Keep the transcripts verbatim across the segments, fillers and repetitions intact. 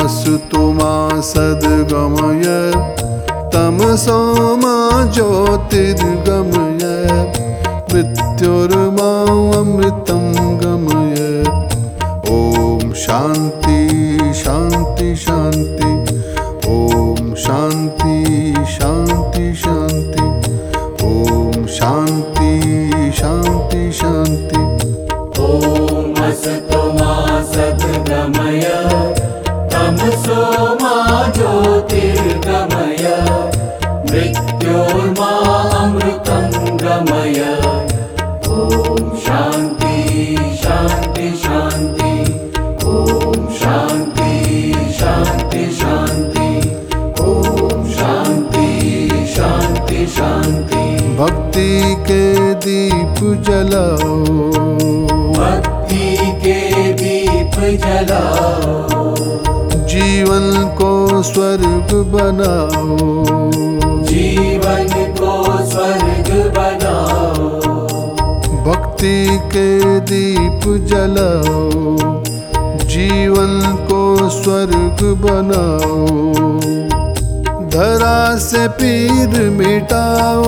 अस्तु मा सद्गमय तमसो मा ज्योतिर्गमय मृत्युर्मा अमृतं गमय। ओम शांति शांति शांति। ओम शांति शांति शांति। ओम शांति शांति शांति। ओम अस्तु मा सद्गमय तमसो मा ज्योतिर्गमय मृत्योर्मा अमृतं गमय। ओम शांति शांति शांति। ओम शांति शांति शांति। ओम शांति शांति शांति। भक्ति के दीप जलाओ, भक्ति के दीप जलाओ, जीवन को स्वर्ग बनाओ, जीवन को स्वर्ग बनाओ। भक्ति के दीप जलाओ, जीवन को स्वर्ग बनाओ। धरा से पीर मिटाओ,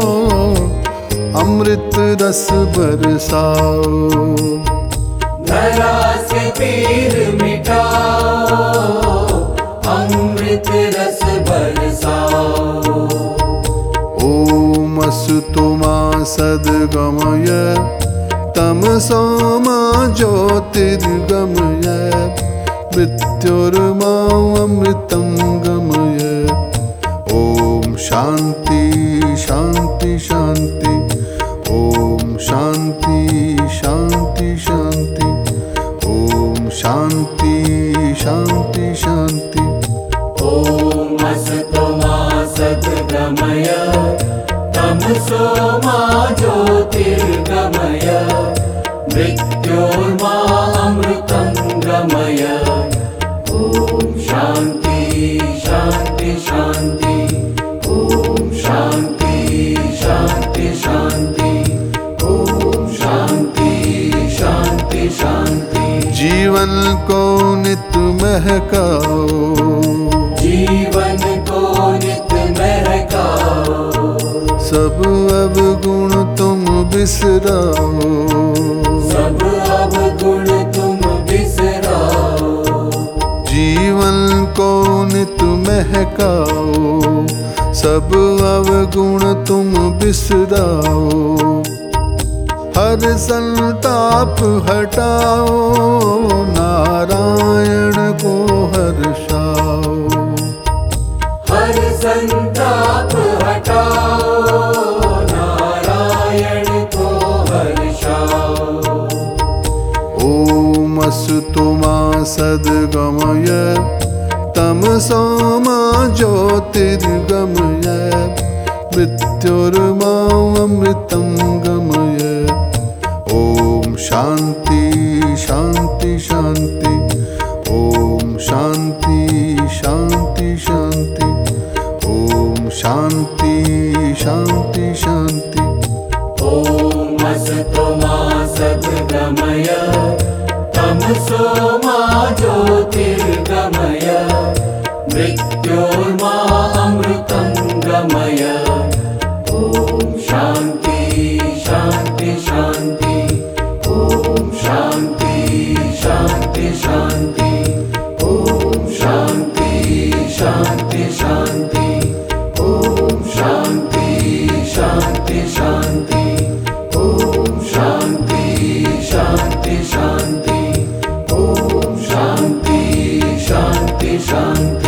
अमृत रस बरसाओ। धरा से पीर मिटाओ, अमृत रस बरसाओ। ओम अस्तु मा सद्गमय तमसो मा ज्योतिर्गमय मृत्युर्मा अमृतं गमय। ओम शांति शांति शांति। ओम शांति शांति शांति। ओम शांति शांति शांति। ओम अस्तु मा सद्गमय तमसो मा ज्योतिर्गमय मृत्योर्मा अमृतं गमय। ओम शांति शांति शांति। ओम शांति शांति शांति। ओम शांति शांति शांति। जीवन को नित महकाओ, जीवन को नित महकाओ। सब अवगुण तुम बिसराओ, सब अवगुण तुम बिसराओ। जीवन को नित महकाओ, सब अवगुण तुम बिसराओ। हर संताप हटाओ, नारायण को हर्षाओ। हर संताप हटाओ, नारायण को हर्षाओ। ओम अस्तु मा सद्गमय तमसो मा ज्योतिर्गमय मृत्युर्मा अमृतं गमय। ओम शांति शांति शांति। ओम शांति शांति शांति। ओम शांति शांति शांति। ओम अस्तु मा सद्गमय तमसो मा ज्योतिर्गमय मृत्योर्मा अमृतं गमय। ओम शांति शांति शांति। ओम शांति शांति शांति। ओम शांति शांति शांति। ओम शांति शांति शांति। ओम शांति शांति शांति। ओम शांति शांति शांति।